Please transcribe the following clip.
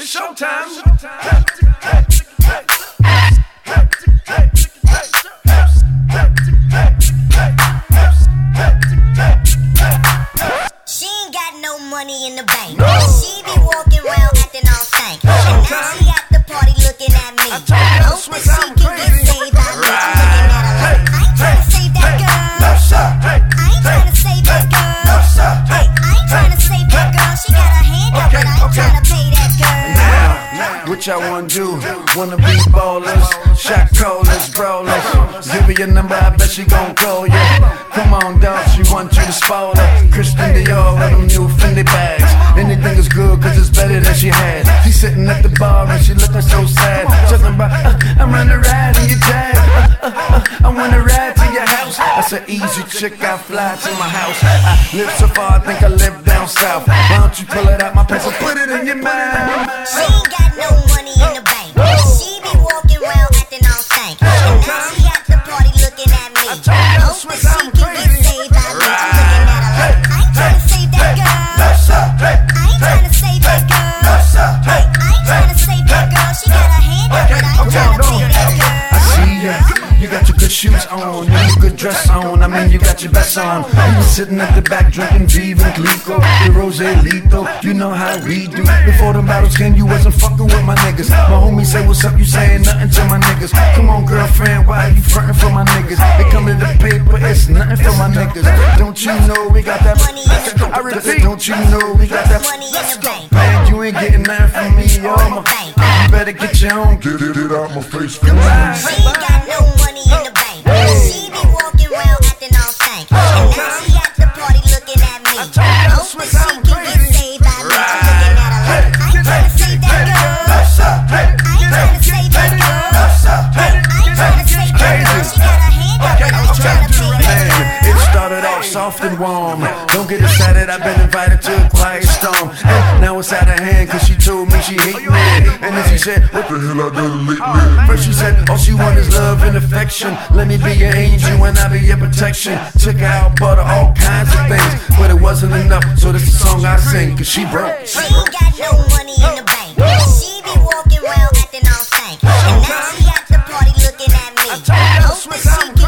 She ain't got no money in the bank. She be walking around acting all stank. And now she at the party looking at me. Hoping she can get saved by me. I'm looking at her like, I ain't tryna save that girl. I ain't tryna save that girl. Hey, I ain't tryna save that girl. She got her hand up, but I ain't tryna pay that girl. What y'all wanna do? Wanna be ballers, shot callers, brawlers. Give her your number, I bet she gon' call you. Come on, dog, she want you to spoil her. Christian Dior with them new Fendi bags. Anything is good, cause it's better than she had. She sitting at the bar and she looking so sad. Talking about, I wanna ride in your Jag. I wanna ride to your house. That's an easy chick, I fly to my house. I live so far, I think I live down south. Why don't you pull it out my pants and put it in your mouth? She ain't got no money in the bank. She be walking around acting all stank. And now she at the party looking at me. Hoping she can get saved by me. I'm looking at her like, I ain't tryna save that girl. I ain't tryna save that girl. Hey, I ain't tryna save that girl. She got her hand up, but I ain't tryna pay that girl. I see ya. You got your good shoes on, you got your good dress on. I mean, you got your best on. You been sitting at the back drinking Viva and Clico, the Rose Lito. You know how we do. Before the battles came, you wasn't fucking with my niggas. My homie say, what's up? You saying nothing to my niggas. Come on, girlfriend, why are you frontin' for my niggas? They come to the paper, it's nothing for my niggas. Don't you know we got that money in the bank? I repeat, don't you know we got that Money in the bank. man? You ain't getting nothing from me, yo. You better get your own. Get it out my face. She ain't got no money in the bank. She be walking around acting all stank. And now she at the party looking at me. Hoping she can get saved by me. I'm looking at her like, I ain't tryna save that girl. I ain't tryna save that girl. Hey, I ain't tryna save that girl. She got her hand up, but I ain't tryna pay that girl. It started off soft and warm. Don't get excited, I've been invited to a quiet storm. And now it's out of hand, cause she told me she hate me. And then she said, what The hell I done lately? first she said, all she want is love and affection. Let me be your angel and I'll be your protection. Took her out, bought her all kinds of things, but it wasn't enough, so this is the song I sing, cause she broke. She ain't got no money in the bank. She be walking around acting all stank. And now she at the party looking at me. Hoping she